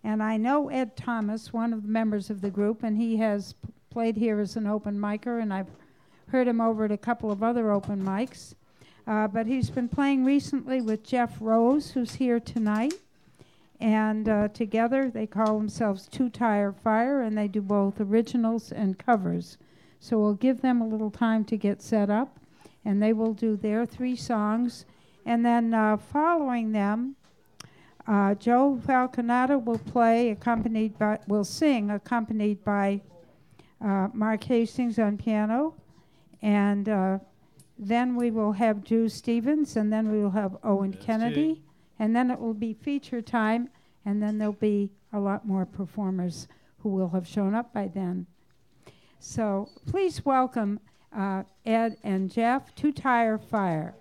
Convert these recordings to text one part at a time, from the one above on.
And I know Ed Thomas, one of the members of the group, and he has played here as an open micer, and I've heard him over at a couple of other open mics. But he's been playing recently with Jeff Rose, who's here tonight. And together they call themselves Two Tire Fire, and they do both originals and covers. So we'll give them a little time to get set up, and they will do their 3 songs. And then following them, Joe Falconato will sing accompanied by Mark Hastings on piano. And then we will have Drew Stevens, and then we will have Owen Kennedy. And then it will be feature time, and then there'll be a lot more performers who will have shown up by then. So please welcome Ed and Jeff, Two Tire Fire.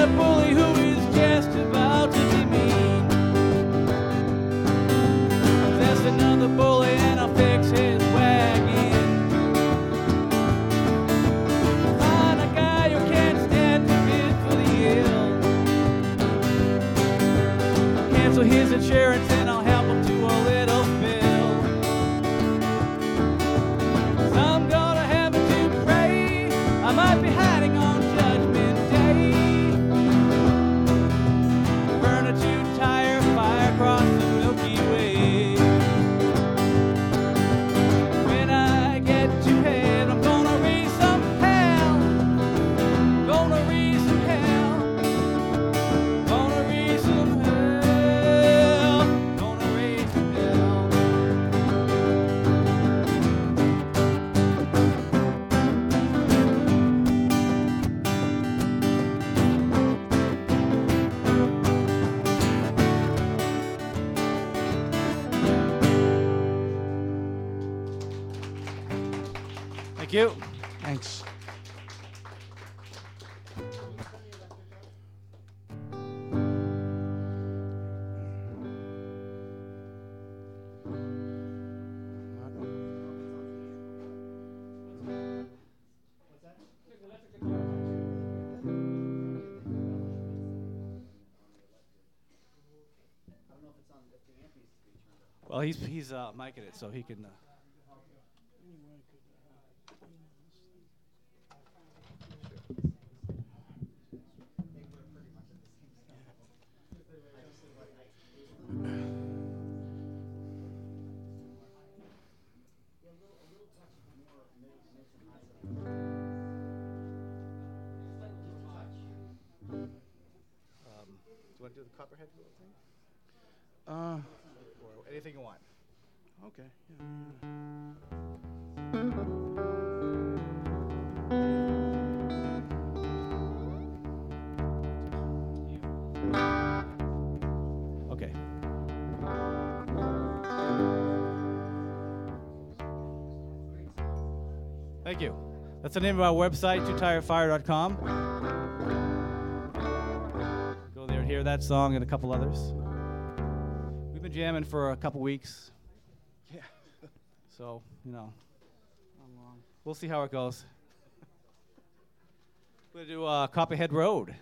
another bully who is just about to be mean. There's another bully and I'll fix his wagon. Find a guy who can't stand to bid for the ill. Cancel his insurance and I'll help him to a little bill. 'Cause I'm gonna have to pray. I might be hiding on Judgment Day. Burn a two-tire fire across the Milky Way. When I get to heaven, I'm gonna raise some hell. Gonna raise some hell. Gonna raise some hell. Gonna raise some hell. Thank you. Thanks. Well, he's micing it so he can. Do you want to do the Copperhead thing? Or anything you want. Okay. Okay. Thank you. That's the name of our website, twotirefire.com. Go there and hear that song and a couple others. We've been jamming for a couple weeks. Yeah. So, we'll see how it goes. We're going to do Copperhead Road.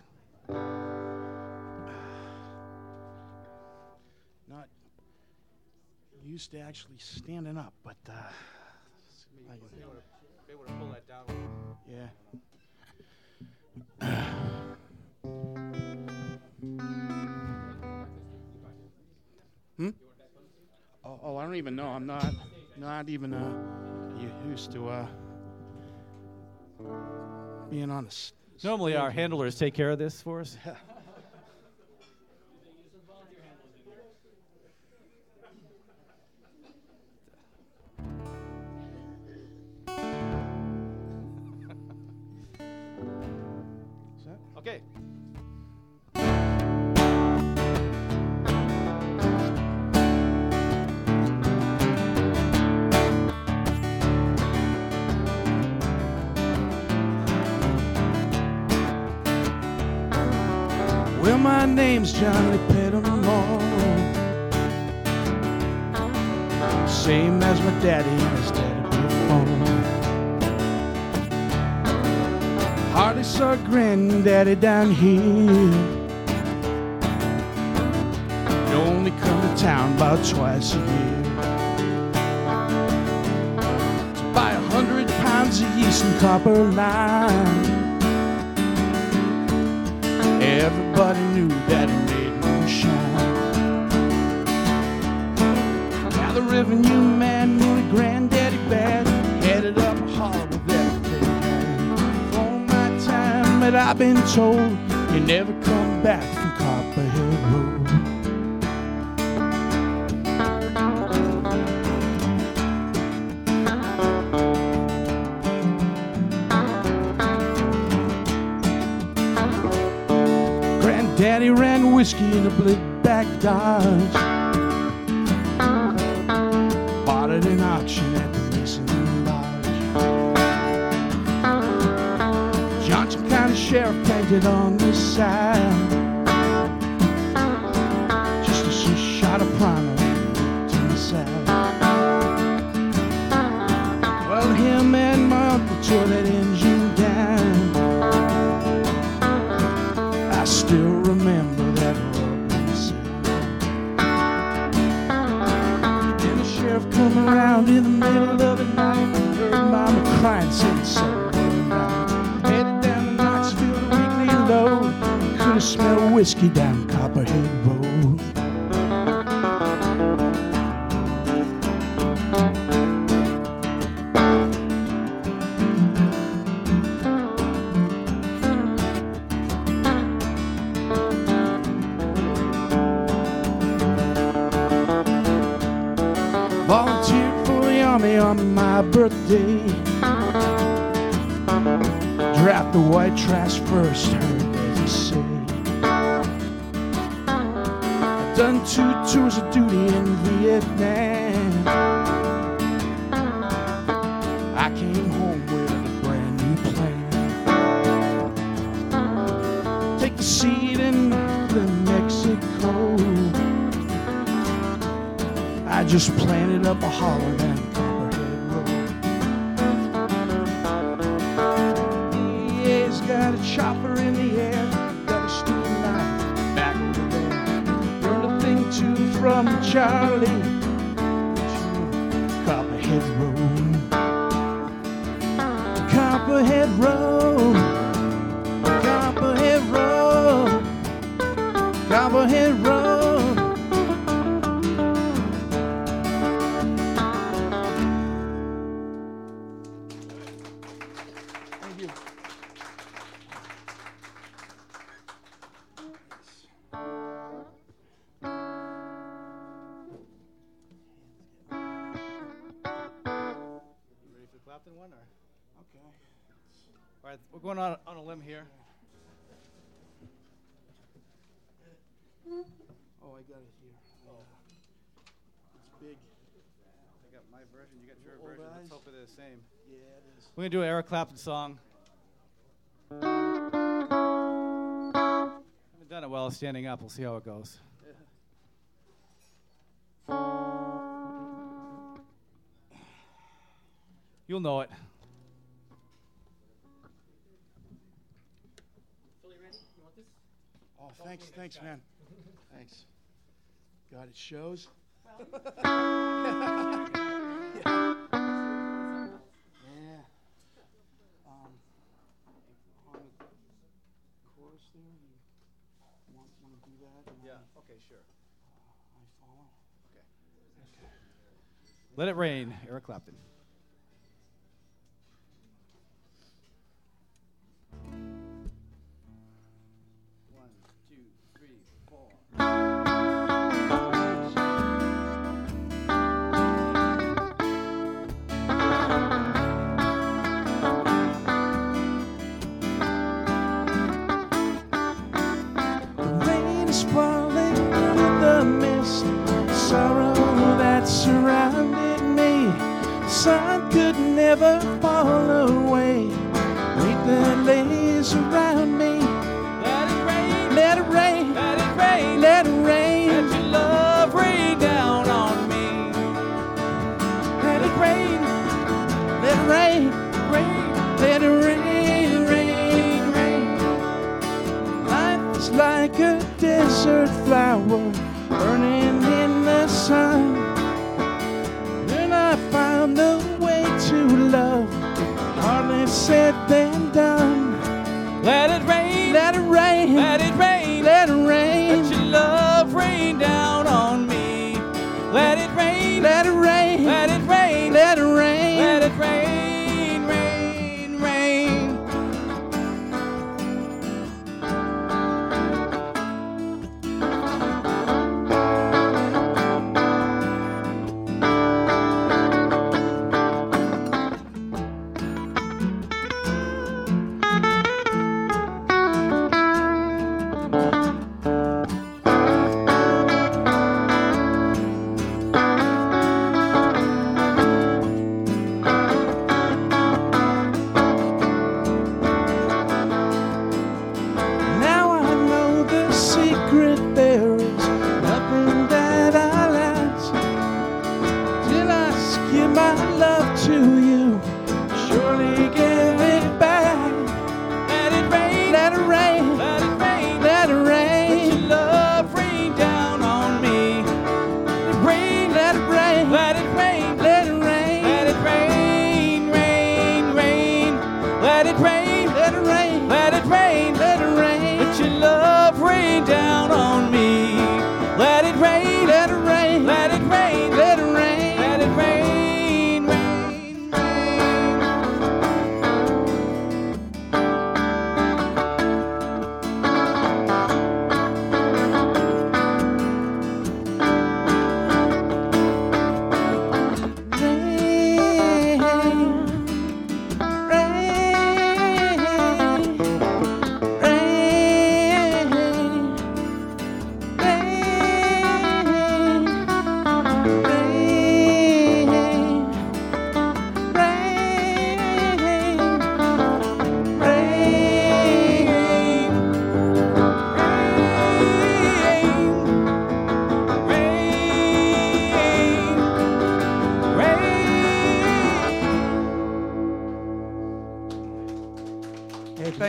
Not used to actually standing up, but May want to pull that down. yeah. Oh, I don't even know. I'm not even used to being on the Normally our handlers take care of this for us. Okay. Well, my name's Johnny Pettimore, same as my daddy and his daddy before. Hardly saw granddaddy down here. He only come to town about twice a year to buy 100 pounds of yeast and copper lime. Everybody knew that he made moonshine. Now the revenue man knew the granddaddy bad, headed up a holler with everything. For all my time that I've been told, he never come back from Copperhead Road. Daddy ran whiskey in a blick-back Dodge, bought it in auction at the Mason Lodge. Johnson County sheriff painted on the side. Just a shot of primer to the side. Well, him and my uncle tore that engine down. I still remember that rubber sound. Then the sheriff come around in the middle of the night. Heard mama crying, said something right. Headed down to Knoxville, the weekly load. Could have smelled whiskey down Copperhead Road. Volunteered for the army on my birthday. Draft the white trash first, heard as he say. I've done 2 tours of duty in Vietnam. I came home with a brand new plan. Take the seed in the Mexico. I just planted up a holler down Copperhead Road. DA's got a chopper in the air, got a steam line back over there. Learned a thing too from Charlie to Copperhead Road. Copperhead Road, Copperhead Road, Copperhead Road. Clapton one, or? Okay. All right, we're going on a limb here. Oh, I got it here. It's big. I got my version, you got your Old version. eyes. Let's hope they're the same. Yeah, it is. We're going to do an Eric Clapton song. Haven't done it well standing up. We'll see how it goes. You'll know it. Oh, thanks, man. Thanks. God, it shows. Yeah. On the chorus there, you want to do that? Yeah, okay, sure. I follow. Okay. Let It Rain, Eric Clapton. Falling through the mist, sorrow that surrounded me. The sun could never fall away. Weight that lays around me. Let it rain, Let it rain, let it rain, let it rain. let your love rain down on me. Let it rain, let it rain, Rain, let it rain, rain, rain. Life is like a desert flower burning in the sun. Then I found a way to love, hardly said then done. let it rain, Let it rain, let it rain, let it rain, let your love rain down on me. Let it rain, let it rain, let it rain, let it rain. let it rain, rain, rain.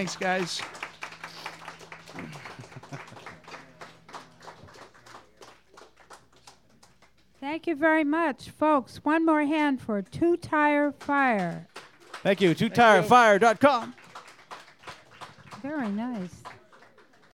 Thanks, guys. Thank you very much, folks. One more hand for Two Tire Fire. Thank you. TwoTireFire.com. Very nice.